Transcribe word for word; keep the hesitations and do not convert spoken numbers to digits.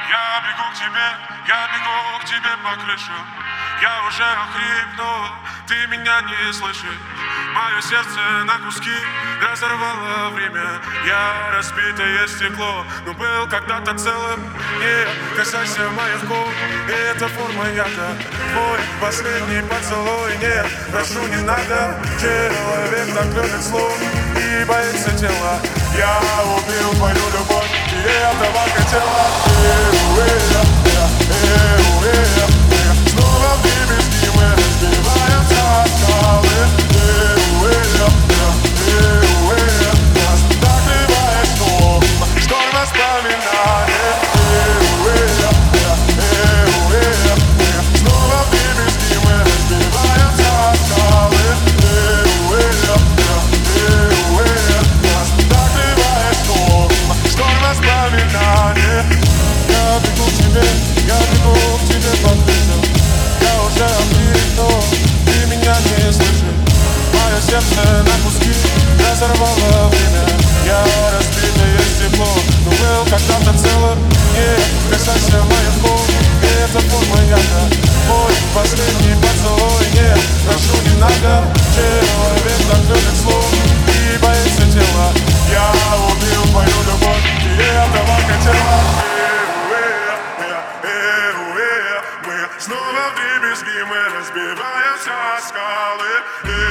Я бегу к тебе, я бегу к тебе по крышам. Я уже охрипну, ты меня не слышишь. Мое сердце на куски разорвало время. Я разбитое стекло, но был когда-то целым. Не касайся моих губ, и эта форма яда. Твой последний поцелуй, нет, прошу, не надо. Человек так любит слух и боится тела. Я убил твою любовь, и этого хотела. Снова в дребезги мы разбиваемся о скалы. Нас накрывает шторм, шторм воспоминаний. Снова в дребезги мы разбиваемся о скалы. Нас накрывает шторм, шторм воспоминаний. Я бегу к тебе, я бегу к тебе по крышам. Я уже охрипну, ты меня не слышишь. Мое сердце на куски разорвало время. Я разбитое стекло, но был когда-то целым. Не касайся моих губ, и это форма яда. Мой последний поцелуй, нет, прошу, не надо. Человек так любит слух и боится тела. Я убил твою любовь, и этого хотела. Мы снова в дребезги, мы разбиваемся о скалы.